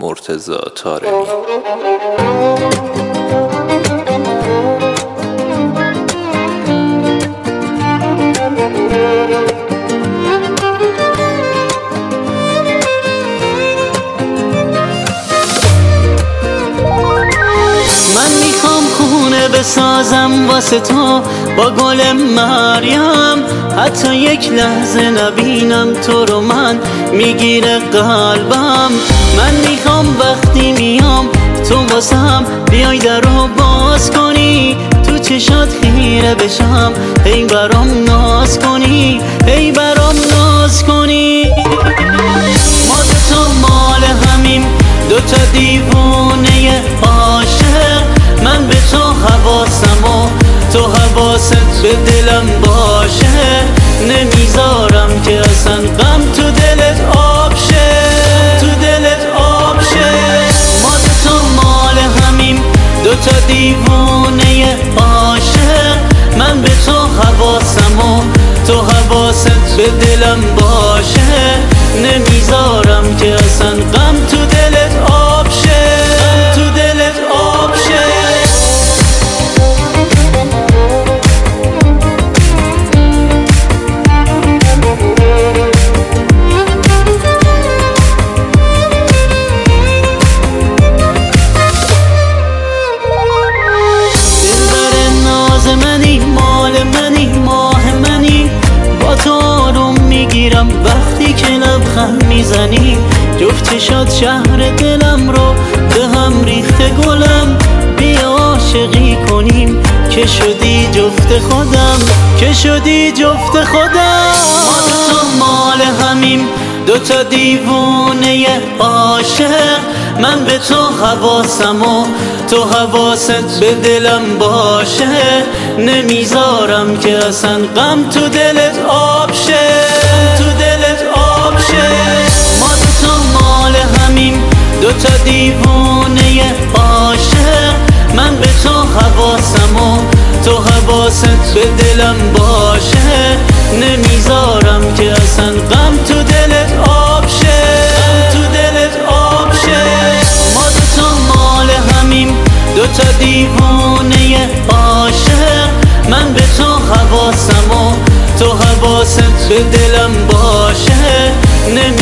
مرتضی طارمی. بسازم واسه تو با گل مریم، حتی یک لحظه نبینم تو رو من میگیره قلبم. من میخوام وقتی میام تو واسم بیای در رو باز کنی، تو چشات خیره بشم هی برام ناز کنی، هی برام ناز کنی. ما دوتا مال همیم، دوتا دیوونه عاشق. من به تو حواسم و تو حواست به دلم باشه، نمیذارم که اصلا غم تو دلت آب شه، تو دلت آب شه. ما دوتا مال همیم، دوتا دیوونه عاشق. من به تو حواسم و تو حواست به دلم باشه، نمیذارم که اصلا غم تو دلت آب شه، تو دلت آب شه. وقتی که لبخند میزنی جفت چشات شهر دلم رو به هم ریخته گلم. بیا عاشقی کنیم که شدی جفت خودم، که شدی جفت خودم. ما دوتا مال همیم، دوتا دیوونه عاشق. من به تو حواسم و تو حواست به دلم باشه، نمیذارم که اصلا غم تو دلت آب شه، تو دلت آب شه. ما دوتا مال همیم، دوتا دیوونه عاشق. من به تو حواسم و تو حواست به دلم باشه، نمیذارم که اصلا غم تو دلت آب شه، تو دلت آب شه. ما دوتا مال همیم، دوتا دیوونه عاشق. من به تو حواسم و تو حواست به دلم باشه،